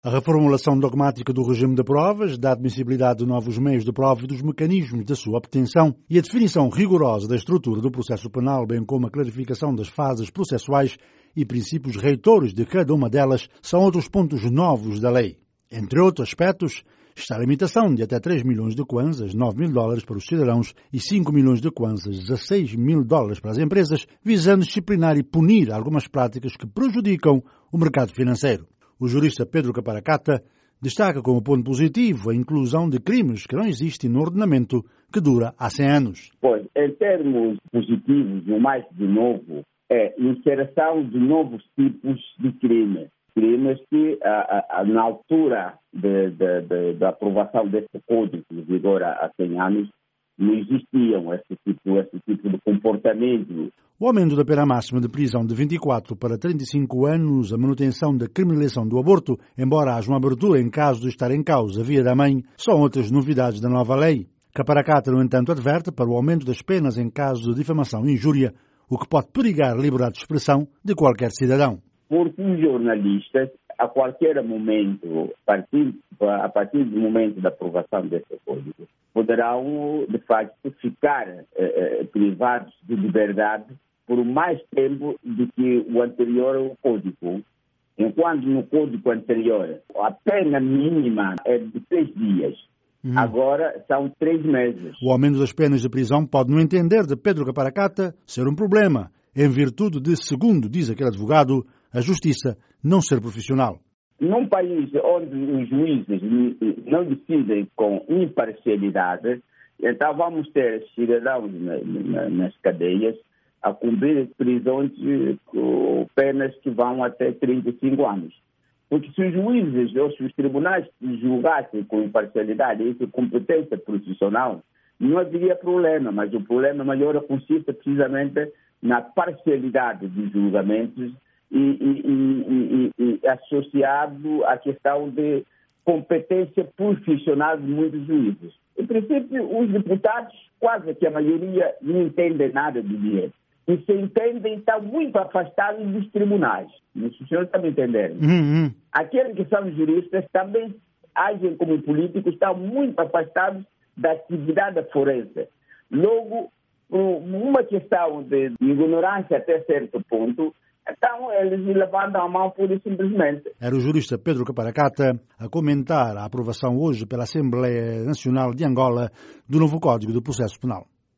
A reformulação dogmática do regime de provas, da admissibilidade de novos meios de prova e dos mecanismos da sua obtenção e a definição rigorosa da estrutura do processo penal, bem como a clarificação das fases processuais e princípios reitores de cada uma delas, são outros pontos novos da lei. Entre outros aspectos, está a limitação de até 3 milhões de kwanzas, $9.000 para os cidadãos, e 5 milhões de kwanzas, $16.000 para as empresas, visando disciplinar e punir algumas práticas que prejudicam o mercado financeiro. O jurista Pedro Caparacata destaca como ponto positivo a inclusão de crimes que não existem no ordenamento que dura há 100 anos. Pois, em termos positivos, o mais de novo é a inserção de novos tipos de crimes. Crimes que, na altura da aprovação deste código de vigor há 100 anos, não existiam esse tipo de comportamento. O aumento da pena máxima de prisão de 24 para 35 anos, a manutenção da criminalização do aborto, embora haja uma abertura em caso de estar em causa a via da mãe, são outras novidades da nova lei. Caparacata, no entanto, adverte para o aumento das penas em caso de difamação e injúria, o que pode perigar a liberdade de expressão de qualquer cidadão. Porque os jornalistas, a qualquer momento, a partir do momento da aprovação desse código, poderão, de facto, ficar privados de liberdade por mais tempo do que o anterior código. Enquanto no código anterior a pena mínima é de 3 dias, agora são 3 meses. O aumento das penas de prisão pode, no entender de Pedro Caparacata, ser um problema, em virtude de, segundo diz aquele advogado, a justiça não ser profissional. Num país onde os juízes não decidem com imparcialidade, então vamos ter cidadãos nas cadeias a cumprir prisões com penas que vão até 35 anos. Porque se os juízes ou se os tribunais julgassem com imparcialidade e com competência profissional, não haveria problema, mas o problema maior consiste precisamente na parcialidade dos julgamentos e associado à questão de competência profissional de muitos juízes. Em princípio, os deputados, quase que a maioria, não entendem nada de direito. E se entendem, estão muito afastados dos tribunais. O senhor está me entendendo? Aqueles que são juristas também agem como políticos, estão muito afastados da atividade forense. Logo, uma questão de ignorância até certo ponto, então eles levantam a mão pura e simplesmente. Era o jurista Pedro Caparacata a comentar a aprovação hoje pela Assembleia Nacional de Angola do novo Código do Processo Penal.